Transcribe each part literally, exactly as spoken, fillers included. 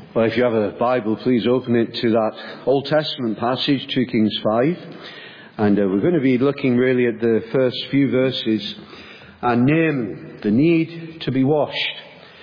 Well, if you have a Bible, please open it to that Old Testament passage, two Kings five. And uh, we're going to be looking really at the first few verses. And Naaman, the need to be washed.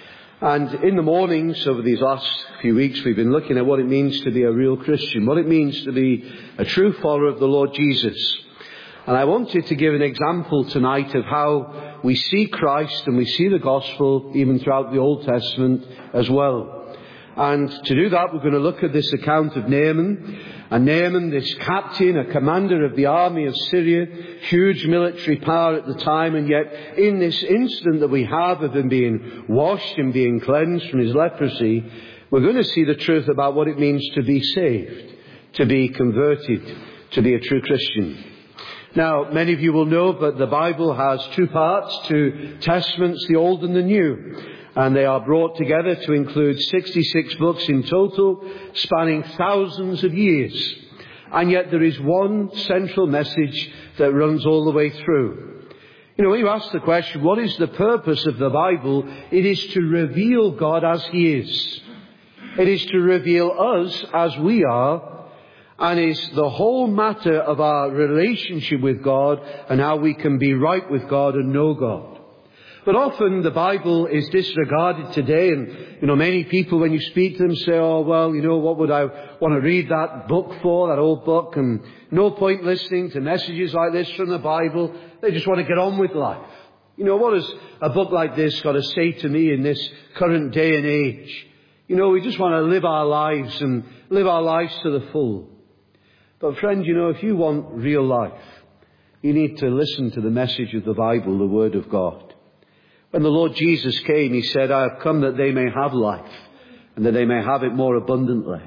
And in the mornings over these last few weeks, we've been looking at what it means to be a real Christian. What it means to be a true follower of the Lord Jesus. And I wanted to give an example tonight of how we see Christ and we see the gospel even throughout the Old Testament as well. And to do that, we're going to look at this account of Naaman. And Naaman, this captain, a commander of the army of Syria, huge military power at the time, and yet in this instant that we have of him being washed and being cleansed from his leprosy, we're going to see the truth about what it means to be saved, to be converted, to be a true Christian. Now, many of you will know, but the Bible has two parts, two testaments, the Old and the New. And they are brought together to include sixty-six books in total, spanning thousands of years. And yet there is one central message that runs all the way through. You know, when you ask the question, what is the purpose of the Bible? It is to reveal God as He is. It is to reveal us as we are. And is the whole matter of our relationship with God and how we can be right with God and know God. But often the Bible is disregarded today, and, you know, many people when you speak to them say, oh, well, you know, what would I want to read that book for, that old book, and no point listening to messages like this from the Bible. They just want to get on with life. You know, what has a book like this got to say to me in this current day and age? You know, we just want to live our lives and live our lives to the full. But friend, you know, if you want real life, you need to listen to the message of the Bible, the Word of God. When the Lord Jesus came, He said, I have come that they may have life and that they may have it more abundantly.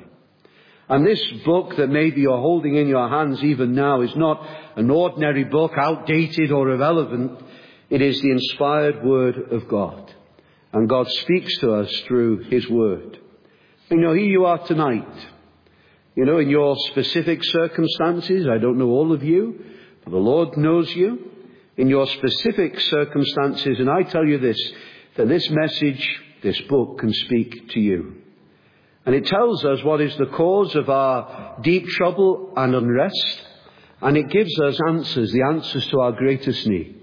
And this book that maybe you're holding in your hands even now is not an ordinary book, outdated or irrelevant. It is the inspired Word of God. And God speaks to us through His Word. You know, here you are tonight. You know, in your specific circumstances, I don't know all of you, but the Lord knows you. In your specific circumstances, and I tell you this, that this message, this book can speak to you. And it tells us what is the cause of our deep trouble and unrest, and it gives us answers, the answers to our greatest need.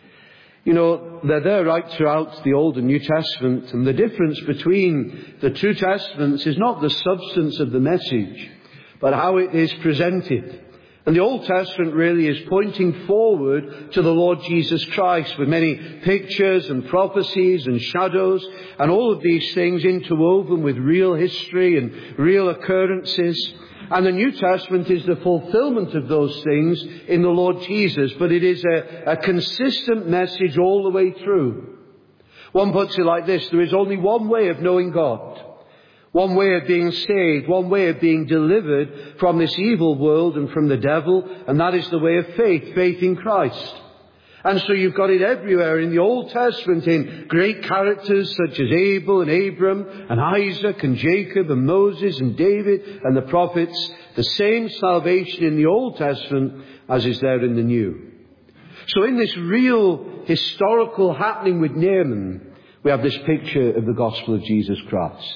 You know, they're there right throughout the Old and New Testament, and the difference between the two testaments is not the substance of the message, but how it is presented. And the Old Testament really is pointing forward to the Lord Jesus Christ with many pictures and prophecies and shadows and all of these things interwoven with real history and real occurrences. And the New Testament is the fulfillment of those things in the Lord Jesus. But it is a, a consistent message all the way through. One puts it like this: there is only one way of knowing God. One way of being saved, one way of being delivered from this evil world and from the devil, and that is the way of faith, faith in Christ. And so you've got it everywhere in the Old Testament in great characters such as Abel and Abram and Isaac and Jacob and Moses and David and the prophets. The same salvation in the Old Testament as is there in the New. So in this real historical happening with Naaman, we have this picture of the gospel of Jesus Christ.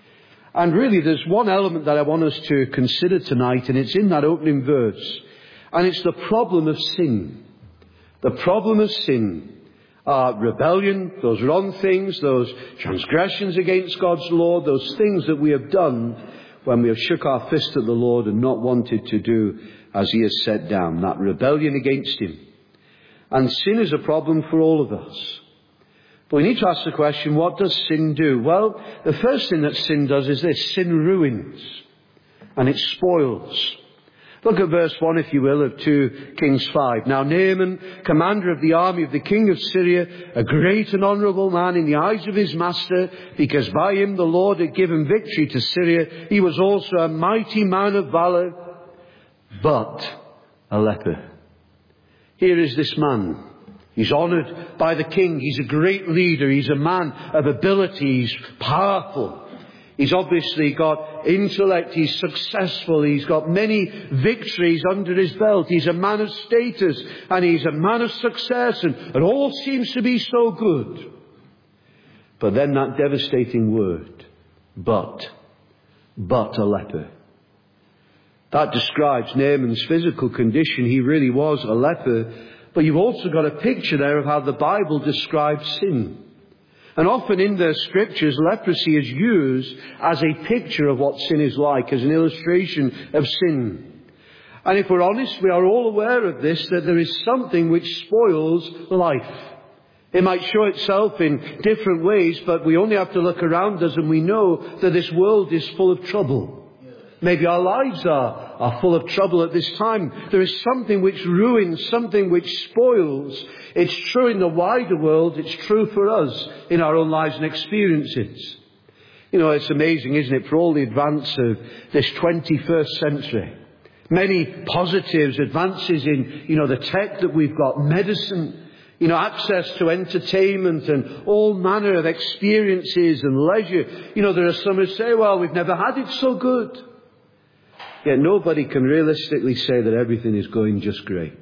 And really there's one element that I want us to consider tonight, and it's in that opening verse. And it's the problem of sin. The problem of sin. Uh, rebellion, those wrong things, those transgressions against God's law, those things that we have done when we have shook our fist at the Lord and not wanted to do as He has set down. That rebellion against Him. And sin is a problem for all of us. But we need to ask the question, what does sin do? Well, the first thing that sin does is this: sin ruins and it spoils. Look at verse one, if you will, of two Kings five. Now Naaman, commander of the army of the king of Syria, a great and honourable man in the eyes of his master, because by him the Lord had given victory to Syria. He was also a mighty man of valour, but a leper. Here is this man. He's honoured by the king. He's a great leader. He's a man of ability. He's powerful. He's obviously got intellect. He's successful. He's got many victories under his belt. He's a man of status and he's a man of success, and it all seems to be so good. But then that devastating word, but but a leper. That describes Naaman's physical condition. He really was a leper. But you've also got a picture there of how the Bible describes sin. And often in the scriptures, leprosy is used as a picture of what sin is like, as an illustration of sin. And if we're honest, we are all aware of this, that there is something which spoils life. It might show itself in different ways, but we only have to look around us and we know that this world is full of trouble. Maybe our lives are, are full of trouble at this time. There is something which ruins, something which spoils. It's true in the wider world. It's true for us in our own lives and experiences. You know, it's amazing, isn't it, for all the advance of this twenty-first century. Many positives, advances in, you know, the tech that we've got, medicine, you know, access to entertainment and all manner of experiences and leisure. You know, there are some who say, well, we've never had it so good. Yet nobody can realistically say that everything is going just great.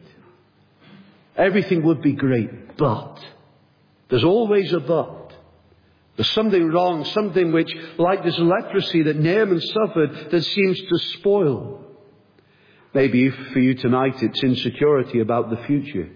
Everything would be great, but there's always a but. There's something wrong, something which, like this leprosy that Naaman suffered, that seems to spoil. Maybe for you tonight it's insecurity about the future.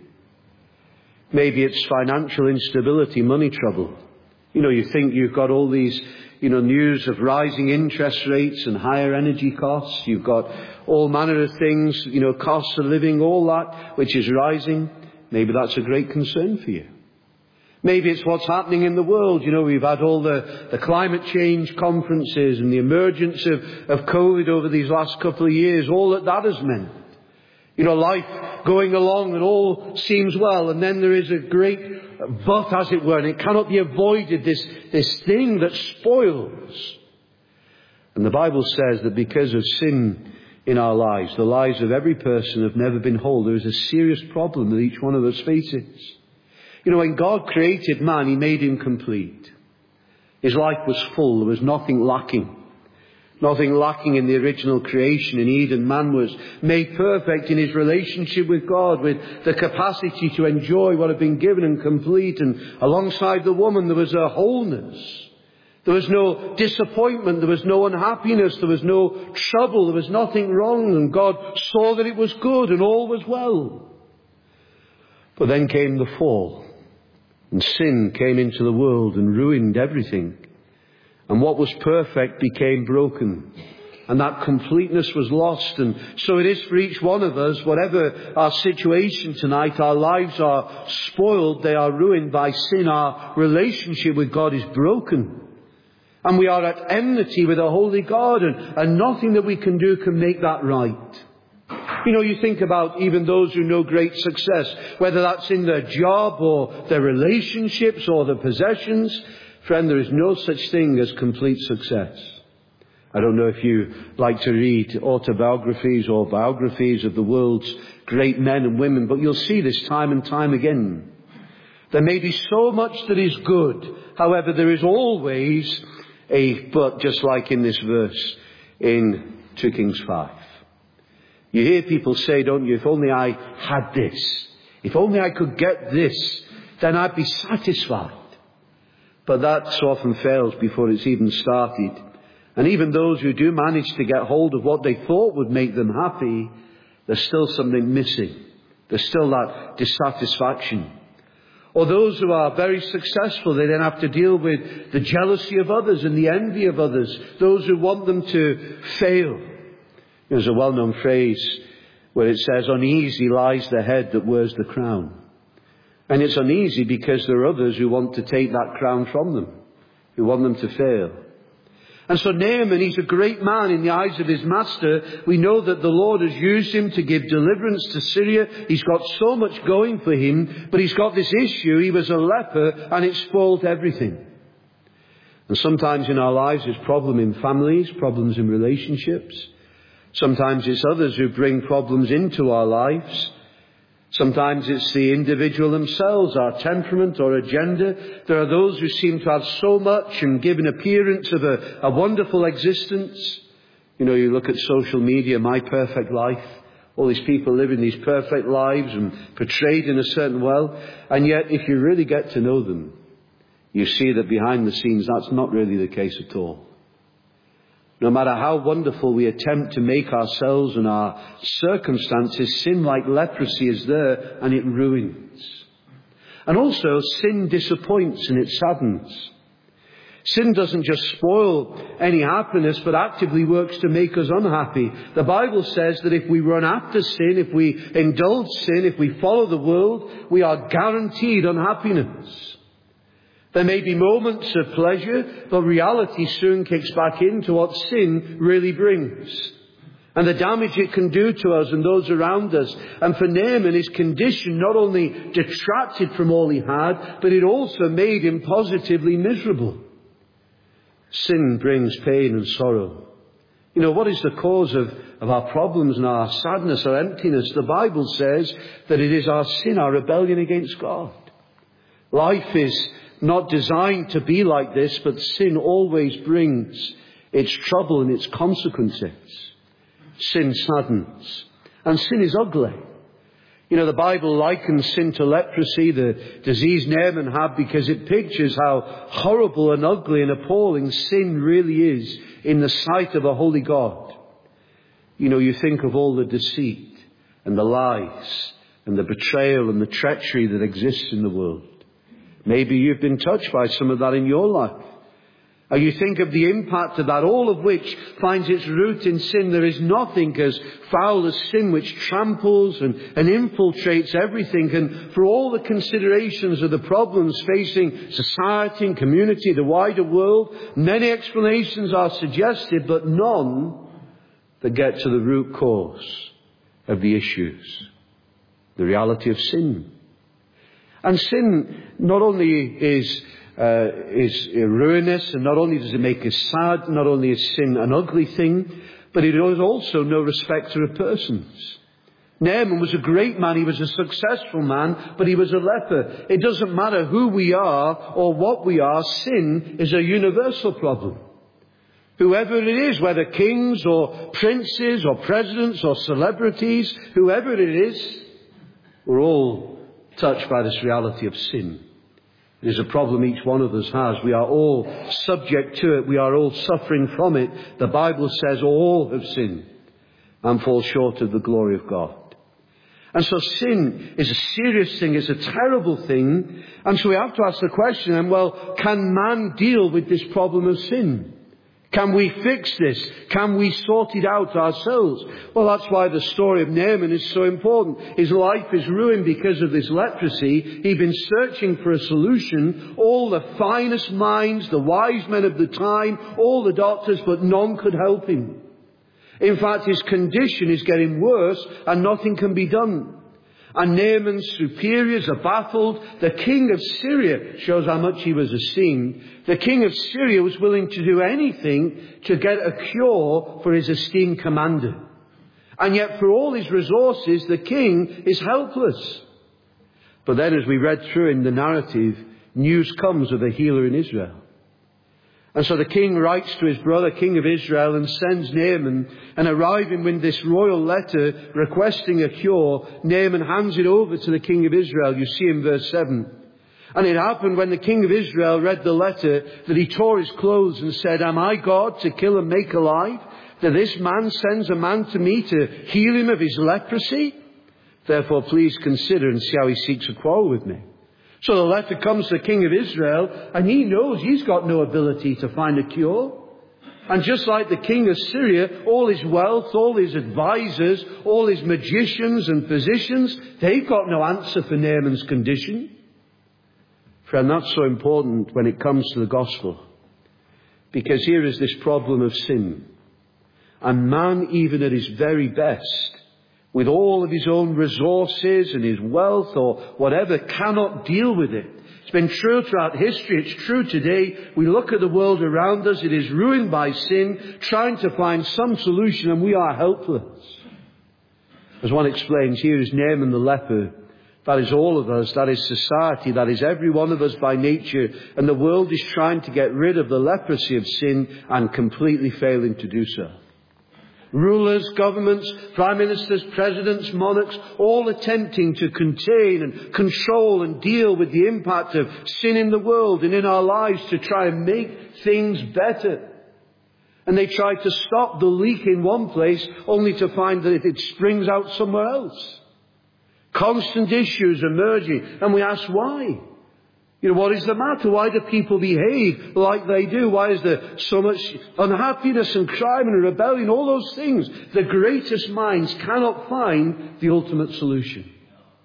Maybe it's financial instability, money trouble. You know, you think you've got all these, you know, news of rising interest rates and higher energy costs. You've got all manner of things, you know, costs of living, all that which is rising. Maybe that's a great concern for you. Maybe it's what's happening in the world. You know, we've had all the, the climate change conferences and the emergence of, of COVID over these last couple of years. All that that has meant. You know, life going along and all seems well, and then there is a great but, as it were, and it cannot be avoided, this, this thing that spoils. And the Bible says that because of sin in our lives, the lives of every person have never been whole. There is a serious problem that each one of us faces. You know, when God created man, He made him complete. His life was full. There was nothing lacking. Nothing lacking in the original creation in Eden. Man was made perfect in his relationship with God, with the capacity to enjoy what had been given and complete. And alongside the woman, there was a wholeness. There was no disappointment. There was no unhappiness. There was no trouble. There was nothing wrong. And God saw that it was good and all was well. But then came the fall. And sin came into the world and ruined everything. And what was perfect became broken. And that completeness was lost. And so it is for each one of us, whatever our situation tonight, our lives are spoiled, they are ruined by sin. Our relationship with God is broken. And we are at enmity with a holy God, and, and nothing that we can do can make that right. You know, you think about even those who know great success, whether that's in their job or their relationships or their possessions. Friend, there is no such thing as complete success. I don't know if you like to read autobiographies or biographies of the world's great men and women, but you'll see this time and time again. There may be so much that is good. However, there is always a but, just like in this verse in two Kings five. You hear people say, don't you, if only I had this, if only I could get this, then I'd be satisfied. But that so often fails before it's even started. And even those who do manage to get hold of what they thought would make them happy, there's still something missing. There's still that dissatisfaction. Or those who are very successful, they then have to deal with the jealousy of others and the envy of others. Those who want them to fail. There's a well-known phrase where it says, uneasy lies the head that wears the crown. And it's uneasy because there are others who want to take that crown from them, who want them to fail. And so Naaman, he's a great man in the eyes of his master. We know that the Lord has used him to give deliverance to Syria. He's got so much going for him, but he's got this issue. He was a leper and it spoiled everything. And sometimes in our lives there's problem in families, problems in relationships. Sometimes it's others who bring problems into our lives. Sometimes it's the individual themselves, our temperament or agenda. There are those who seem to have so much and give an appearance of a, a wonderful existence. You know, you look at social media, my perfect life. All these people living these perfect lives and portrayed in a certain way. And yet, if you really get to know them, you see that behind the scenes, that's not really the case at all. No matter how wonderful we attempt to make ourselves and our circumstances, sin like leprosy is there and it ruins. And also, sin disappoints and it saddens. Sin doesn't just spoil any happiness, but actively works to make us unhappy. The Bible says that if we run after sin, if we indulge sin, if we follow the world, we are guaranteed unhappiness. There may be moments of pleasure, but reality soon kicks back into what sin really brings, and the damage it can do to us and those around us. And for Naaman, his condition not only detracted from all he had, but it also made him positively miserable. Sin brings pain and sorrow. You know, what is the cause of, of our problems and our sadness, our emptiness? The Bible says that it is our sin, our rebellion against God. Life is not designed to be like this, but sin always brings its trouble and its consequences. Sin saddens. And sin is ugly. You know, the Bible likens sin to leprosy, the disease Naaman had, because it pictures how horrible and ugly and appalling sin really is in the sight of a holy God. You know, you think of all the deceit and the lies and the betrayal and the treachery that exists in the world. Maybe you've been touched by some of that in your life. Or you think of the impact of that, all of which finds its root in sin. There is nothing as foul as sin, which tramples and, and infiltrates everything. And for all the considerations of the problems facing society and community, the wider world, many explanations are suggested, but none that get to the root cause of the issues. The reality of sin. And sin not only is uh, is ruinous, and not only does it make us sad, not only is sin an ugly thing, but it is also no respecter of persons. Naaman was a great man, he was a successful man, but he was a leper. It doesn't matter who we are or what we are, sin is a universal problem. Whoever it is, whether kings or princes or presidents or celebrities, whoever it is, we're all touched by this reality of sin. It is a problem each one of us has. We are all subject to it. We are all suffering from it. The Bible says all have sinned and fall short of the glory of God. And so sin is a serious thing, it's a terrible thing. And so we have to ask the question, and well, can man deal with this problem of sin? Can we fix this? Can we sort it out ourselves? Well, that's why the story of Naaman is so important. His life is ruined because of this leprosy. He'd been searching for a solution. All the finest minds, the wise men of the time, all the doctors, but none could help him. In fact, his condition is getting worse and nothing can be done. And Naaman's superiors are baffled. The king of Syria shows how much he was esteemed. The king of Syria was willing to do anything to get a cure for his esteemed commander. And yet for all his resources, the king is helpless. But then as we read through in the narrative, news comes of a healer in Israel. And so the king writes to his brother, king of Israel, and sends Naaman. And arriving with this royal letter requesting a cure, Naaman hands it over to the king of Israel. You see in verse seven. And it happened when the king of Israel read the letter that he tore his clothes and said, "Am I God to kill and make alive? That this man sends a man to me to heal him of his leprosy? Therefore please consider and see how he seeks a quarrel with me." So the letter comes to the king of Israel, and he knows he's got no ability to find a cure. And just like the king of Syria, all his wealth, all his advisors, all his magicians and physicians, they've got no answer for Naaman's condition. Friend, that's so important when it comes to the gospel. Because here is this problem of sin. And man, even at his very best, with all of his own resources and his wealth or whatever, cannot deal with it. It's been true throughout history. It's true today. We look at the world around us. It is ruined by sin, trying to find some solution, and we are helpless. As one explains, here is Naaman the leper. That is all of us. That is society. That is every one of us by nature. And the world is trying to get rid of the leprosy of sin and completely failing to do so. Rulers, governments, prime ministers, presidents, monarchs, all attempting to contain and control and deal with the impact of sin in the world and in our lives to try and make things better. And they try to stop the leak in one place only to find that it springs out somewhere else. Constant issues emerging. And we ask why? You know, what is the matter? Why do people behave like they do? Why is there so much unhappiness and crime and rebellion? All those things. The greatest minds cannot find the ultimate solution.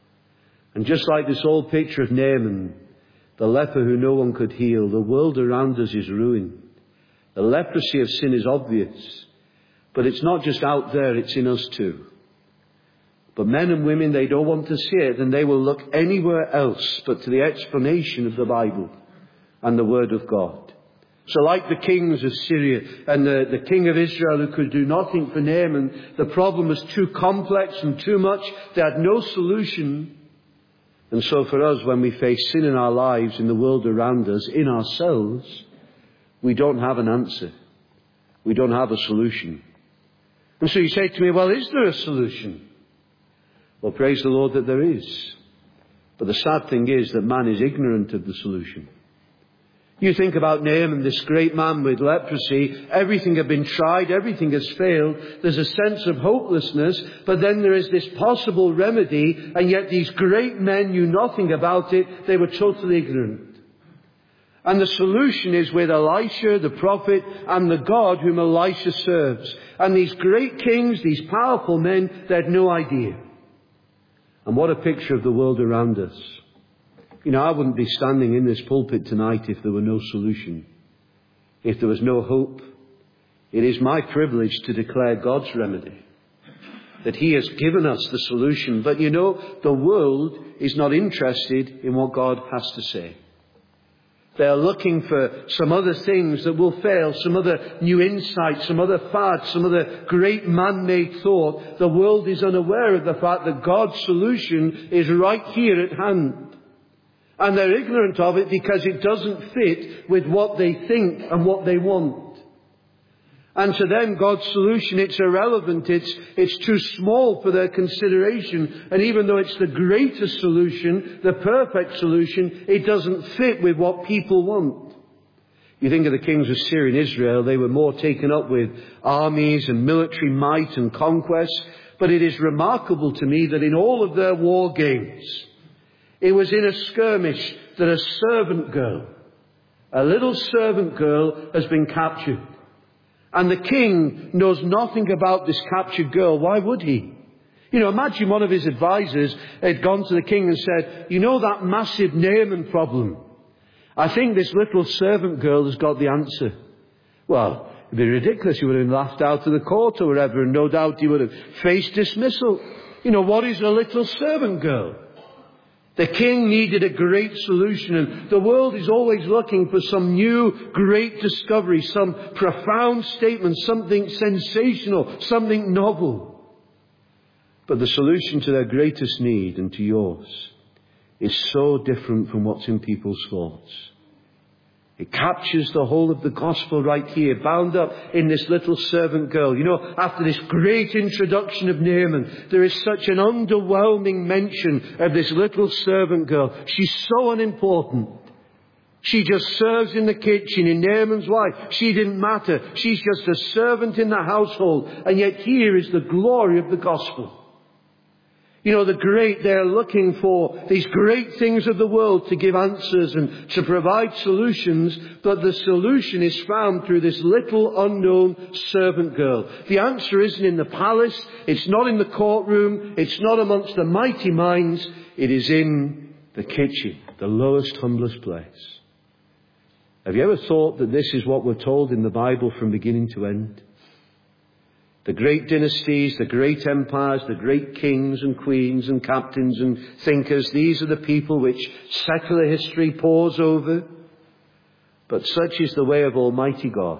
And just like this old picture of Naaman, the leper who no one could heal, the world around us is ruined. The leprosy of sin is obvious. But it's not just out there, it's in us too. But men and women, they don't want to see it, and they will look anywhere else but to the explanation of the Bible and the Word of God. So like the kings of Syria and the, the king of Israel who could do nothing for Naaman, the problem was too complex and too much. They had no solution. And so for us, when we face sin in our lives, in the world around us, in ourselves, we don't have an answer. We don't have a solution. And so you say to me, well, is there a solution? Well, praise the Lord that there is. But the sad thing is that man is ignorant of the solution. You think about Naaman, this great man with leprosy. Everything had been tried. Everything has failed. There's a sense of hopelessness. But then there is this possible remedy. And yet these great men knew nothing about it. They were totally ignorant. And the solution is with Elisha, the prophet, and the God whom Elisha serves. And these great kings, these powerful men, they had no idea. And what a picture of the world around us. You know, I wouldn't be standing in this pulpit tonight if there were no solution, if there was no hope. It is my privilege to declare God's remedy, that He has given us the solution. But you know, the world is not interested in what God has to say. They are looking for some other things that will fail, some other new insight, some other fad, some other great man-made thought. The world is unaware of the fact that God's solution is right here at hand. And they're ignorant of it because it doesn't fit with what they think and what they want. And to them, God's solution, it's irrelevant. It's, it's too small for their consideration. And even though it's the greatest solution, the perfect solution, it doesn't fit with what people want. You think of the kings of Syria and Israel, they were more taken up with armies and military might and conquest. But it is remarkable to me that in all of their war games, it was in a skirmish that a servant girl, a little servant girl, has been captured. And the king knows nothing about this captured girl. Why would he? You know, imagine one of his advisors had gone to the king and said, you know that massive Naaman problem? I think this little servant girl has got the answer. Well, it'd be ridiculous. He would have laughed out of the court or whatever, and no doubt he would have faced dismissal. You know, what is a little servant girl? The king needed a great solution, and the world is always looking for some new great discovery, some profound statement, something sensational, something novel. But the solution to their greatest need and to yours is so different from what's in people's thoughts. It captures the whole of the gospel right here, bound up in this little servant girl. You know, after this great introduction of Naaman, there is such an underwhelming mention of this little servant girl. She's so unimportant. She just serves in the kitchen in Naaman's life. She didn't matter. She's just a servant in the household. And yet here is the glory of the gospel. You know, the great, they're looking for these great things of the world to give answers and to provide solutions, but the solution is found through this little unknown servant girl. The answer isn't in the palace, it's not in the courtroom, it's not amongst the mighty minds, it is in the kitchen, the lowest, humblest place. Have you ever thought that this is what we're told in the Bible from beginning to end? The great dynasties, the great empires, the great kings and queens and captains and thinkers, these are the people which secular history pores over. But such is the way of Almighty God.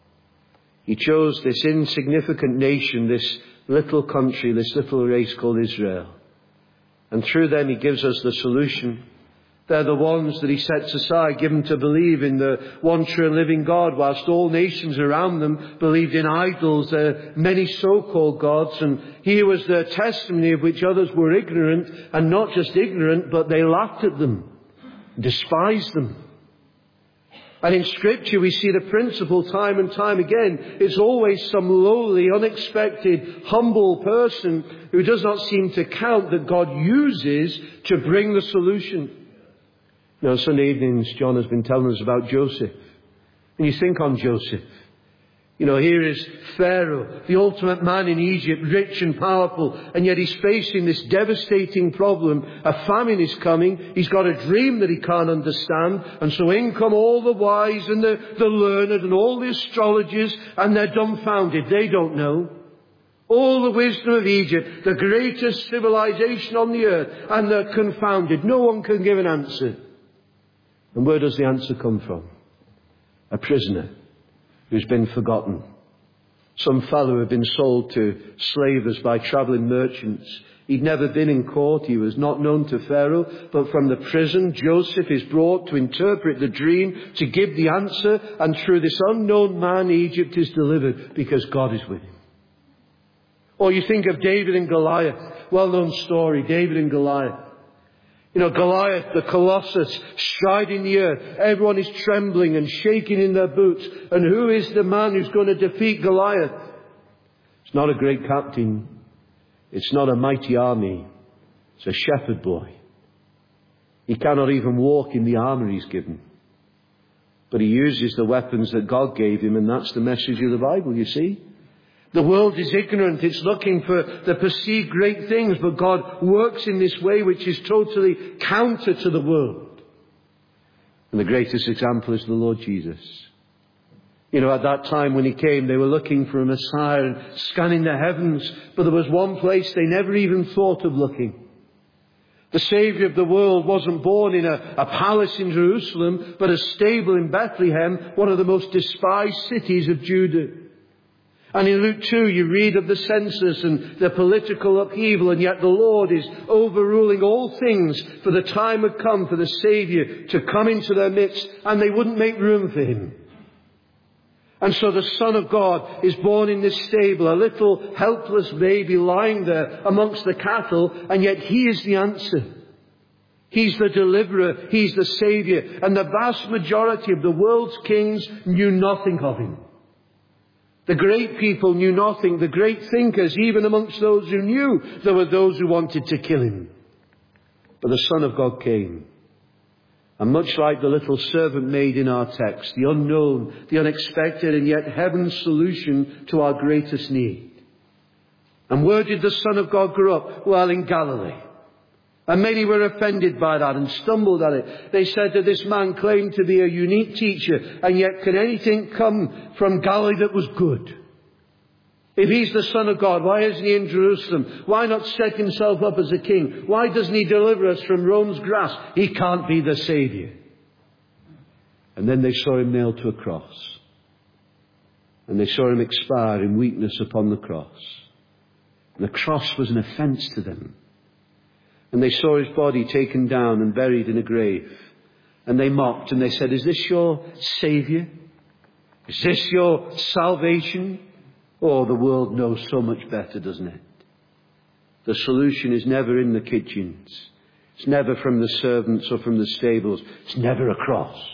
He chose this insignificant nation, this little country, this little race called Israel. And through them He gives us the solution. They're the ones that He sets aside, given to believe in the one true and living God, whilst all nations around them believed in idols, uh, many so-called gods. And here was the testimony of which others were ignorant, and not just ignorant, but they laughed at them, despised them. And in Scripture we see the principle time and time again. It's always some lowly, unexpected, humble person who does not seem to count that God uses to bring the solution. Now, Sunday evenings, John has been telling us about Joseph. And you think on Joseph. You know, here is Pharaoh, the ultimate man in Egypt, rich and powerful, and yet he's facing this devastating problem. A famine is coming. He's got a dream that he can't understand. And so in come all the wise and the, the learned and all the astrologers, and they're dumbfounded. They don't know. All the wisdom of Egypt, the greatest civilization on the earth, and they're confounded. No one can give an answer. And where does the answer come from? A prisoner who's been forgotten. Some fellow who had been sold to slavers by travelling merchants. He'd never been in court. He was not known to Pharaoh. But from the prison, Joseph is brought to interpret the dream, to give the answer. And through this unknown man, Egypt is delivered because God is with him. Or you think of David and Goliath. Well-known story, David and Goliath. You know, Goliath, the colossus, striding the earth. Everyone is trembling and shaking in their boots. And who is the man who's going to defeat Goliath? It's not a great captain. It's not a mighty army. It's a shepherd boy. He cannot even walk in the armour he's given. But he uses the weapons that God gave him, and that's the message of the Bible, you see. The world is ignorant. It's looking for the perceived great things, but God works in this way which is totally counter to the world. And the greatest example is the Lord Jesus. You know, at that time when he came, they were looking for a Messiah and scanning the heavens, but there was one place they never even thought of looking. The Saviour of the world wasn't born in a, a palace in Jerusalem, but a stable in Bethlehem, one of the most despised cities of Judah. And in Luke two, you read of the census and the political upheaval, and yet the Lord is overruling all things, for the time had come for the Saviour to come into their midst, and they wouldn't make room for him. And so the Son of God is born in this stable, a little helpless baby lying there amongst the cattle, and yet he is the answer. He's the deliverer, he's the Saviour, and the vast majority of the world's kings knew nothing of him. The great people knew nothing. The great thinkers, even amongst those who knew, there were those who wanted to kill him. But the Son of God came. And much like the little servant maid in our text, the unknown, the unexpected, and yet heaven's solution to our greatest need. And where did the Son of God grow up? Well, in Galilee. And many were offended by that and stumbled at it. They said that this man claimed to be a unique teacher, and yet can anything come from Galilee that was good? If he's the Son of God, why isn't he in Jerusalem? Why not set himself up as a king? Why doesn't he deliver us from Rome's grasp? He can't be the Saviour. And then they saw him nailed to a cross. And they saw him expire in weakness upon the cross. And the cross was an offence to them. And they saw his body taken down and buried in a grave. And they mocked and they said, is this your Saviour? Is this your salvation? Oh, the world knows so much better, doesn't it? The solution is never in the kitchens. It's never from the servants or from the stables. It's never a cross.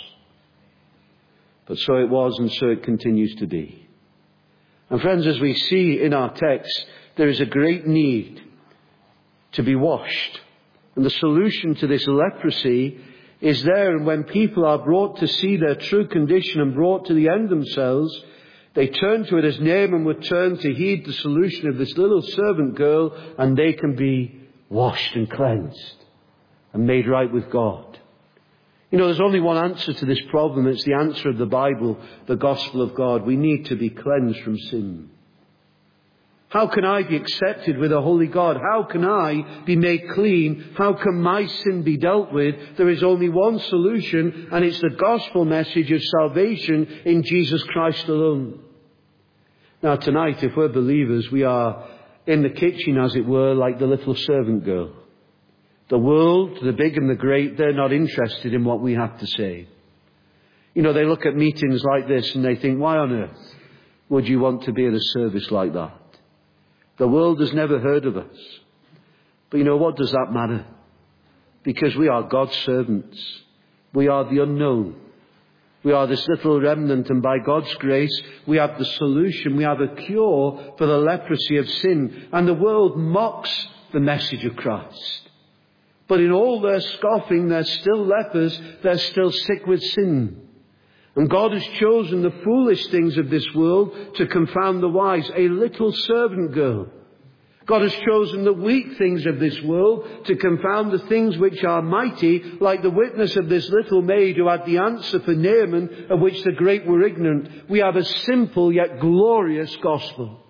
But so it was, and so it continues to be. And friends, as we see in our text, there is a great need to be washed. And the solution to this leprosy is there. And when people are brought to see their true condition and brought to the end themselves, they turn to it as Naaman would turn to heed the solution of this little servant girl, and they can be washed and cleansed and made right with God. You know, there's only one answer to this problem. It's the answer of the Bible, the gospel of God. We need to be cleansed from sin. How can I be accepted with a holy God? How can I be made clean? How can my sin be dealt with? There is only one solution, and it's the gospel message of salvation in Jesus Christ alone. Now tonight, if we're believers, we are in the kitchen, as it were, like the little servant girl. The world, the big and the great, they're not interested in what we have to say. You know, they look at meetings like this and they think, why on earth would you want to be at a service like that? The world has never heard of us. But you know, what does that matter? Because we are God's servants. We are the unknown. We are this little remnant, and by God's grace, we have the solution. We have a cure for the leprosy of sin. And the world mocks the message of Christ. But in all their scoffing, they're still lepers. They're still sick with sin. And God has chosen the foolish things of this world to confound the wise. A little servant girl. God has chosen the weak things of this world to confound the things which are mighty, like the witness of this little maid who had the answer for Naaman, of which the great were ignorant. We have a simple yet glorious gospel.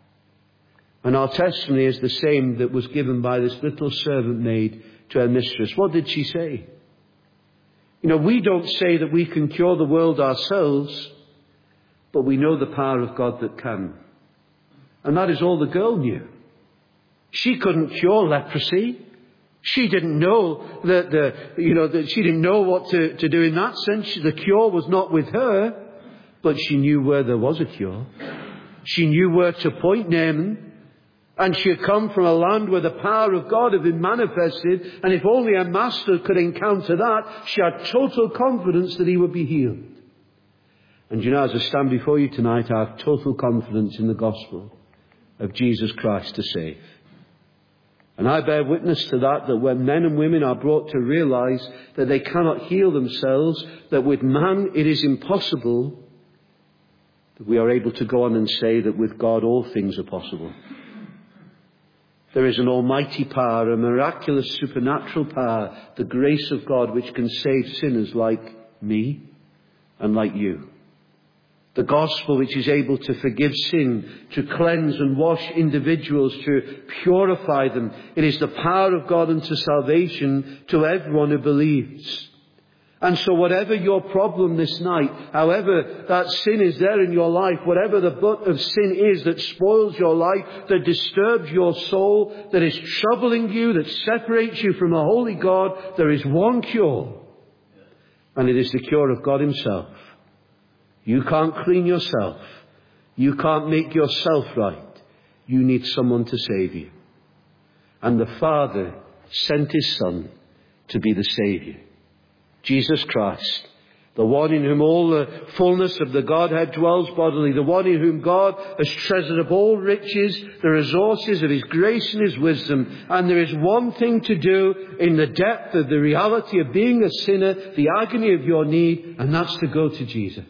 And our testimony is the same that was given by this little servant maid to her mistress. What did she say? You know, we don't say that we can cure the world ourselves, but we know the power of God that can. And that is all the girl knew. She couldn't cure leprosy. She didn't know that the, you know, that she didn't know what to, to do in that sense. The cure was not with her, but she knew where there was a cure. She knew where to point Naaman. And she had come from a land where the power of God had been manifested. And if only her master could encounter that, she had total confidence that he would be healed. And you know, as I stand before you tonight, I have total confidence in the gospel of Jesus Christ to save. And I bear witness to that, that when men and women are brought to realize that they cannot heal themselves, that with man it is impossible, that we are able to go on and say that with God all things are possible. There is an almighty power, a miraculous supernatural power, the grace of God which can save sinners like me and like you. The gospel which is able to forgive sin, to cleanse and wash individuals, to purify them. It is the power of God unto salvation to everyone who believes. And so whatever your problem this night, however that sin is there in your life, whatever the butt of sin is that spoils your life, that disturbs your soul, that is troubling you, that separates you from a holy God, there is one cure. And it is the cure of God himself. You can't clean yourself. You can't make yourself right. You need someone to save you. And the Father sent his Son to be the Saviour. Jesus Christ, the one in whom all the fullness of the Godhead dwells bodily, the one in whom God has treasured up all riches, the resources of his grace and his wisdom. And there is one thing to do in the depth of the reality of being a sinner, the agony of your need, and that's to go to Jesus,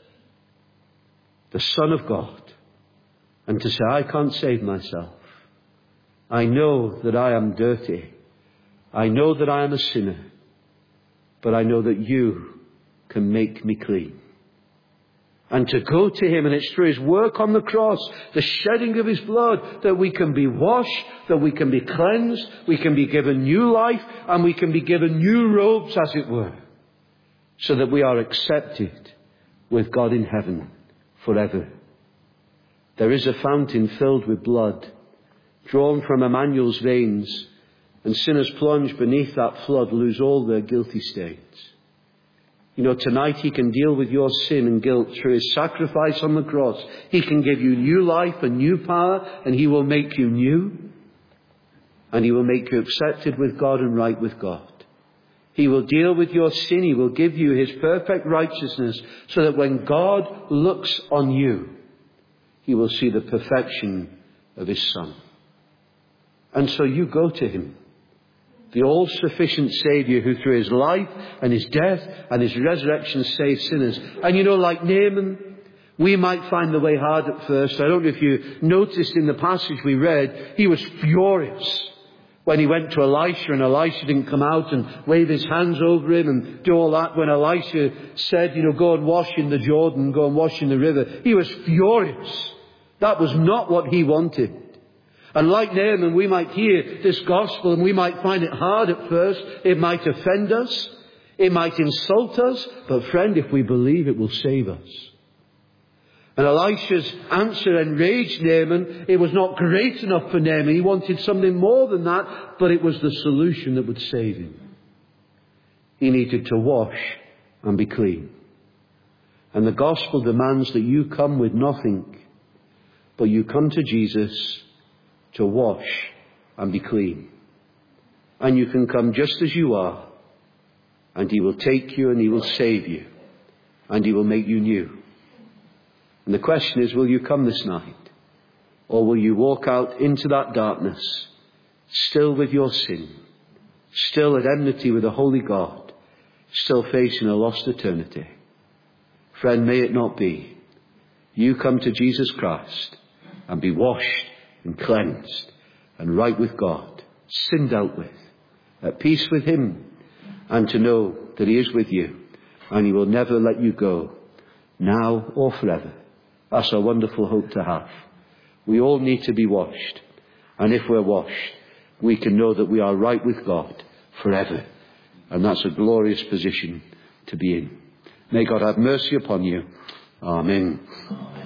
the Son of God, and to say, I can't save myself. I know that I am dirty. I know that I am a sinner. But I know that you can make me clean. And to go to him, and it's through his work on the cross, the shedding of his blood, that we can be washed, that we can be cleansed, we can be given new life, and we can be given new robes, as it were, so that we are accepted with God in heaven forever. There is a fountain filled with blood, drawn from Emmanuel's veins, and sinners plunged beneath that flood lose all their guilty stains. You know, tonight he can deal with your sin and guilt through his sacrifice on the cross. He can give you new life and new power, and he will make you new. And he will make you accepted with God and right with God. He will deal with your sin. He will give you his perfect righteousness, so that when God looks on you, he will see the perfection of his Son. And so you go to him, the all-sufficient Saviour, who through his life and his death and his resurrection saved sinners. And you know, like Naaman, we might find the way hard at first. I don't know if you noticed in the passage we read, he was furious when he went to Elisha, and Elisha didn't come out and wave his hands over him and do all that. When Elisha said, you know, go and wash in the Jordan, go and wash in the river, he was furious. That was not what he wanted. And like Naaman, we might hear this gospel and we might find it hard at first. It might offend us. It might insult us. But friend, if we believe, it will save us. And Elisha's answer enraged Naaman. It was not great enough for Naaman. He wanted something more than that, but it was the solution that would save him. He needed to wash and be clean. And the gospel demands that you come with nothing, but you come to Jesus to wash and be clean. And you can come just as you are, and he will take you and he will save you. and he will make you new. And the question is, will you come this night? Or will you walk out into that darkness, still with your sin, still at enmity with the holy God, still facing a lost eternity? Friend, may it not be. You come to Jesus Christ and be washed and cleansed and right with God, sin dealt with, at peace with him, and to know that he is with you and he will never let you go, now or forever. That's a wonderful hope to have. We all need to be washed, and if we're washed, we can know that we are right with God forever, and that's a glorious position to be in. May God have mercy upon you. Amen.